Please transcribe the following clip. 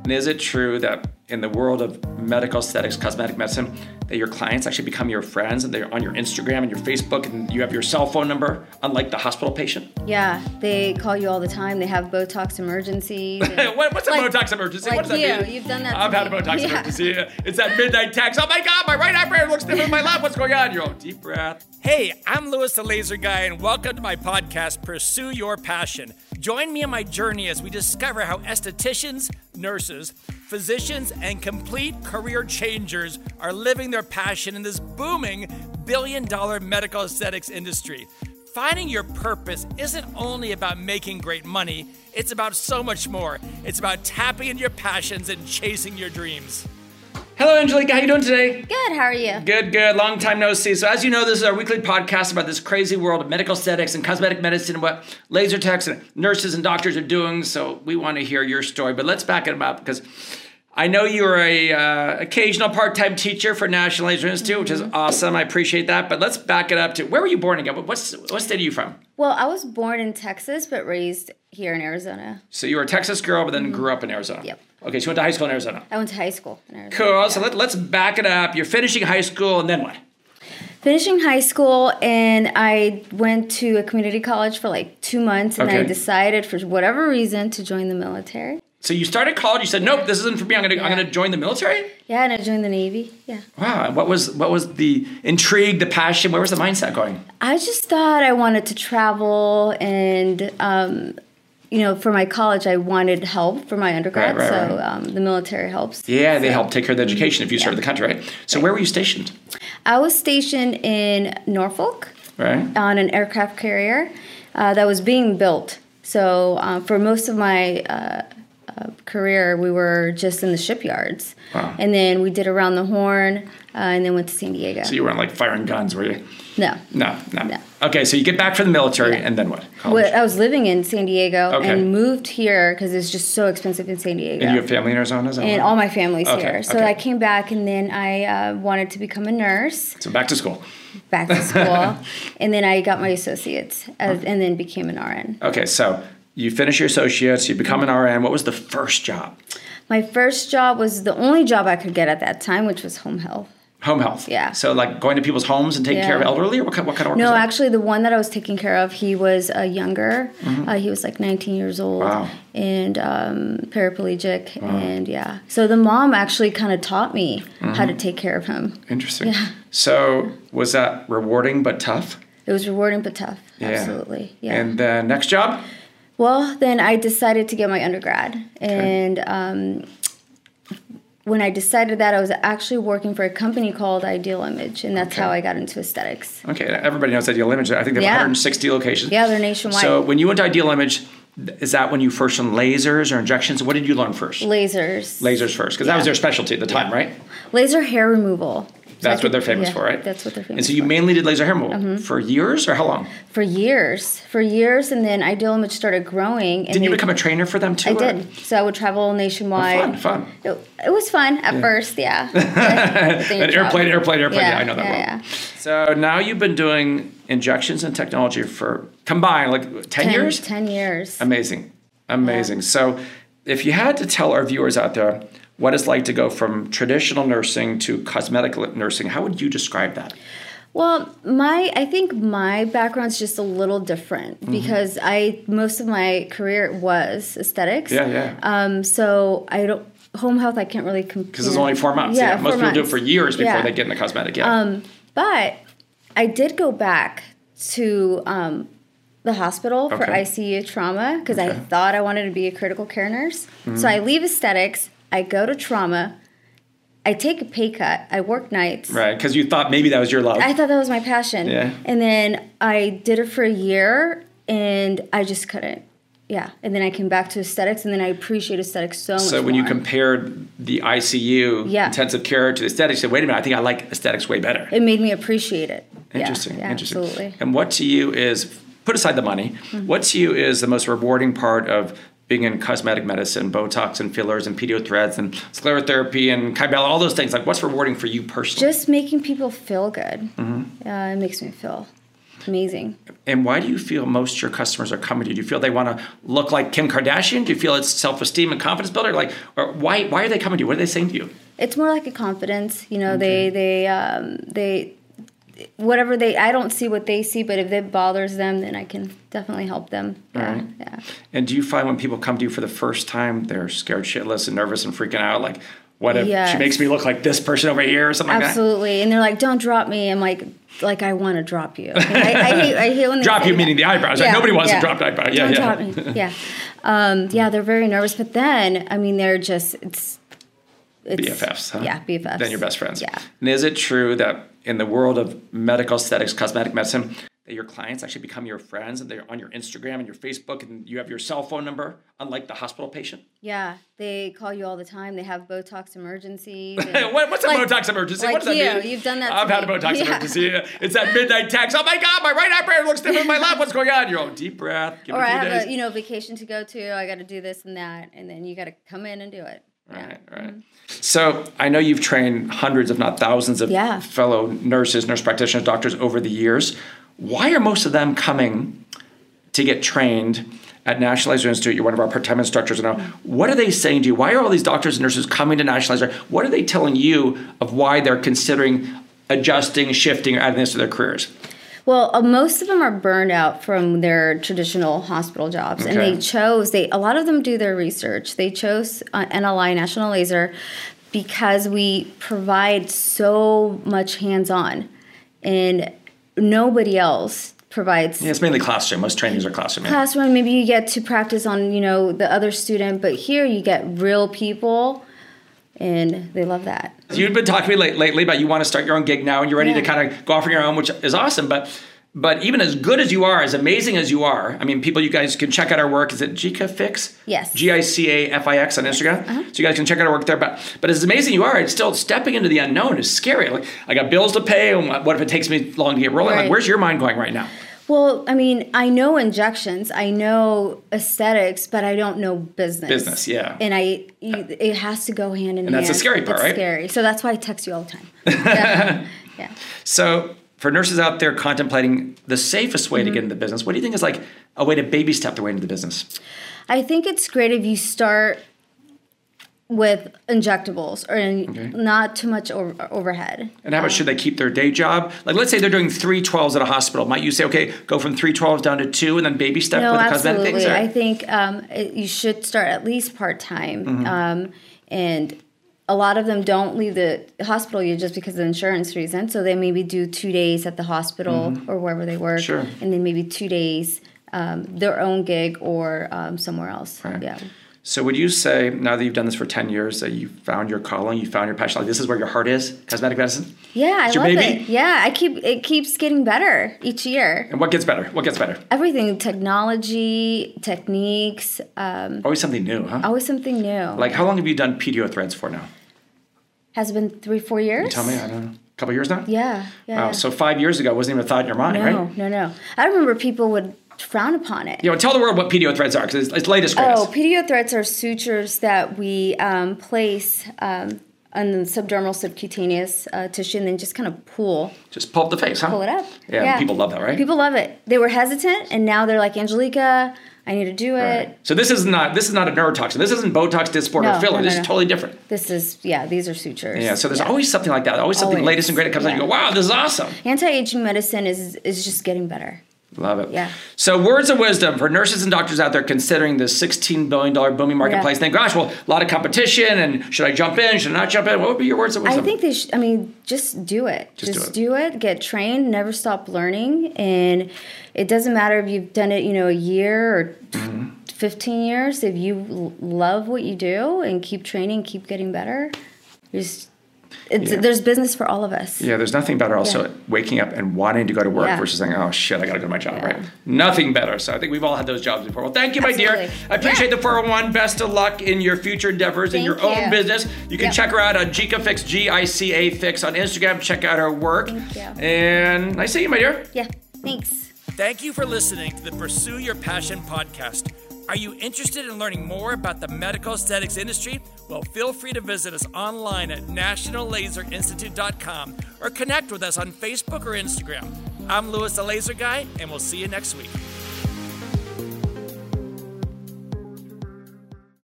And is it true that in the world of medical aesthetics, cosmetic medicine, that your clients actually become your friends and they're on your Instagram and your Facebook and you have your cell phone number, unlike the hospital patient? Yeah, they call you all the time. They have Botox emergencies. What's a Botox emergency? What does that mean? You've done that. I've had a Botox emergency. It's that midnight text. Oh my God, my right eyebrow looks different in my left. What's going on? You're all deep breath. Hey, I'm Louis the Laser Guy, and welcome to my podcast, Pursue Your Passion. Join me on my journey as we discover how estheticians, nurses, physicians, and complete career changers are living their passion in this booming billion-dollar medical aesthetics industry. Finding your purpose isn't only about making great money, it's about so much more. It's about tapping into your passions and chasing your dreams. Hello, Angelica. How you doing today? Good. How are you? Good, good. Long time no see. So as you know, this is our weekly podcast about this crazy world of medical aesthetics and cosmetic medicine and what laser techs and nurses and doctors are doing. So we want to hear your story. But let's back it up because I know you're a occasional part-time teacher for National Laser Institute, which is awesome. I appreciate that. But let's back it up to where were you born again? What state are you from? Well, I was born in Texas, but raised here in Arizona. So you were a Texas girl, but then grew up in Arizona. Yep. Okay, so you went to high school in Arizona. I went to high school in Arizona. Cool. Yeah. So let's back it up. You're finishing high school, and then what? Finishing high school, and I went to a community college for like 2 months, and then I decided for whatever reason to join the military. So you started college. You said, "Nope, this isn't for me. I'm gonna join the military." Yeah, and I joined the Navy. Yeah. Wow. And what was the intrigue, the passion? Where was the mindset going? I just thought I wanted to travel, and for my college, I wanted help for my undergrad. Right. The military helps. Yeah, they help take care of the education if you serve the country, right? So where were you stationed? I was stationed in Norfolk, right, on an aircraft carrier that was being built. So for most of my career, we were just in the shipyards. Wow. And then we did Around the Horn, and then went to San Diego. So you weren't like firing guns, were you? No. Okay, so you get back from the military, and then what? College? Well, I was living in San Diego and moved here because it's just so expensive in San Diego. And you have family in Arizona? And all my family's here. So I came back, and then I wanted to become a nurse. So back to school. Back to school. And then I got my associates, and then became an RN. Okay, so you finish your associates, you become an RN. What was the first job? My first job was the only job I could get at that time, which was home health. Home health? Yeah. So like going to people's homes and taking care of elderly? Or what kind of work was that? No, actually the one that I was taking care of, he was younger. He was like 19 years old. Wow. And paraplegic. Wow. And so the mom actually kind of taught me how to take care of him. Interesting. Yeah. So was that rewarding but tough? It was rewarding but tough. Yeah. Absolutely. Yeah. And the next job? Well, then I decided to get my undergrad. And when I decided that, I was actually working for a company called Ideal Image, and that's how I got into aesthetics. Okay, everybody knows Ideal Image. I think they have 160 locations. Yeah, they're nationwide. So when you went to Ideal Image, is that when you first learned lasers or injections? What did you learn first? Lasers. Lasers first, because that was their specialty at the time, right? Laser hair removal. That's what they're famous for, right? That's what they're famous for. And so you mainly did laser hair removal for years, or how long? For years, and then Ideal Image started growing. And Didn't you become a trainer for them too? I did. So I would travel nationwide. Oh, fun. It was fun at first, yeah. An airplane. Yeah, I know that well. Yeah. So now you've been doing injections and technology for combined like 10 years? 10 years. Amazing. Yeah. So if you had to tell our viewers out there what it's like to go from traditional nursing to cosmetic nursing, how would you describe that? Well, I think my background's just a little different because most of my career was aesthetics. Yeah. So home health I can't really compare. Because it's only 4 months. Yeah, most people do it for years before they get into cosmetic. Yeah. But I did go back to the hospital for ICU trauma because I thought I wanted to be a critical care nurse. So I leave aesthetics. I go to trauma, I take a pay cut, I work nights. Right, because you thought maybe that was your love. I thought that was my passion. Yeah. And then I did it for a year, and I just couldn't. Yeah, and then I came back to aesthetics, and then I appreciate aesthetics so much So when you compared the ICU intensive care to the aesthetics, you said, wait a minute, I think I like aesthetics way better. It made me appreciate it. Interesting. Absolutely. And what to you is, put aside the money, what to you is the most rewarding part of being in cosmetic medicine, Botox and fillers and pedio threads and sclerotherapy and Kybella, all those things? Like, what's rewarding for you personally? Just making people feel good. It makes me feel amazing. And why do you feel most of your customers are coming to you? Do you feel they want to look like Kim Kardashian? Do you feel it's self-esteem and confidence builder? Like, or why are they coming to you? What are they saying to you? It's more like a confidence. You know, they whatever I don't see what they see, but if it bothers them, then I can definitely help them. Yeah, right. yeah. And do you find when people come to you for the first time, they're scared shitless and nervous and freaking out? Like, what if she makes me look like this person over here or something like that? Absolutely. And they're like, don't drop me. I'm like I want to drop you. I hate when they drop say you meaning the eyebrows. Like, nobody wants to drop the eyebrows. Don't drop me. Yeah. They're very nervous. But then, I mean, they're just, it's BFFs, huh? Yeah, BFFs. Then you're best friends. Yeah. And is it true that in the world of medical aesthetics, cosmetic medicine, that your clients actually become your friends and they're on your Instagram and your Facebook and you have your cell phone number, unlike the hospital patient? Yeah, they call you all the time. They have Botox emergencies. What's a Botox emergency? Like what does that mean? You've done that. I've had a Botox emergency. It's that midnight text. Oh my God, my right eyebrow looks different than my left. What's going on? You're all deep breath. Or I have a vacation to go to. I got to do this and that, and then you got to come in and do it. Right. Mm-hmm. So I know you've trained hundreds, if not thousands, of fellow nurses, nurse practitioners, doctors over the years. Why are most of them coming to get trained at National Laser Institute? You're one of our part-time instructors now. What are they saying to you? Why are all these doctors and nurses coming to National Laser? What are they telling you of why they're considering adjusting, shifting, or adding this to their careers? Well, most of them are burned out from their traditional hospital jobs, and a lot of them do their research. They chose NLI, National Laser, because we provide so much hands-on, and nobody else provides. Yeah, it's mainly classroom. Most trainings are classroom. Yeah. Classroom, maybe you get to practice on, the other student, but here you get real people. And they love that. You've been talking to me lately about you want to start your own gig now and you're ready to kind of go off on your own, which is awesome. But even as good as you are, as amazing as you are, I mean, you guys can check out our work. Is it GICAFix? Yes. GICAFIX on Instagram. Uh-huh. So you guys can check out our work there. But as amazing you are, it's still stepping into the unknown is scary. Like, I got bills to pay. And what if it takes me long to get rolling? Right. Like, where's your mind going right now? Well, I mean, I know injections, I know aesthetics, but I don't know business. Business, yeah. And it has to go hand in hand. And that's the scary part, right? It's scary. So that's why I text you all the time. Yeah. So for nurses out there contemplating the safest way to get into the business, what do you think is like a way to baby step their way into the business? I think it's great if you start with injectables or not too much overhead. And how about should they keep their day job? Like, let's say they're doing 3 12s at a hospital. Might you say, okay, go from 3 12s down to 2 and then baby step with the cosmetic things? No, absolutely. I think you should start at least part-time. And a lot of them don't leave the hospital just because of the insurance reason. So they maybe do 2 days at the hospital or wherever they work. Sure. And then maybe 2 days their own gig or somewhere else. Right. Yeah. So would you say, now that you've done this for 10 years, that you found your calling, you found your passion, like this is where your heart is, cosmetic medicine? Yeah, I love baby? it. Yeah, it keeps getting better each year. And what gets better? What gets better? Everything, technology, techniques. Always something new, huh? Always something new. Like, how long have you done PDO threads for now? Has it been 3-4 years? You tell me, I don't know. A couple years now? Yeah. Wow, so 5 years ago, wasn't even a thought in your mind, right? No. I remember people would frown upon it. Tell the world what PDO threads are, because it's latest greatest. Oh, PDO threads are sutures that we place on the subdermal subcutaneous tissue and then just kind of pull. Just pull up the face, huh? Pull it up. Yeah, people love that, right? People love it. They were hesitant, and now they're like, Angelica, I need to do it. Right. So this is not a neurotoxin. This isn't Botox, Dysport, or filler. This is totally different. This is, these are sutures. Yeah, so there's always something like that. Always something latest and great that comes out and you go, wow, this is awesome. Anti-aging medicine is just getting better. Love it. Yeah. So words of wisdom for nurses and doctors out there considering this $16 billion booming marketplace. Think, gosh, well, a lot of competition, and should I jump in? Should I not jump in? What would be your words of wisdom? I think they should. I mean, just do it. Just do it. Get trained. Never stop learning. And it doesn't matter if you've done it, a year or 15 years. If you love what you do and keep training, keep getting better, there's business for all of us. Yeah, there's nothing better also waking up and wanting to go to work versus saying, oh, shit, I got to go to my job, right? Nothing better. So I think we've all had those jobs before. Well, thank you, my dear. I appreciate the 401. Best of luck in your future endeavors in your own business. You can check her out on GICAFix, GICAFix on Instagram. Check out her work. Thank you. And nice seeing you, my dear. Yeah, thanks. Thank you for listening to the Pursue Your Passion podcast. Are you interested in learning more about the medical aesthetics industry? Well, feel free to visit us online at nationallaserinstitute.com or connect with us on Facebook or Instagram. I'm Louis the Laser Guy, and we'll see you next week.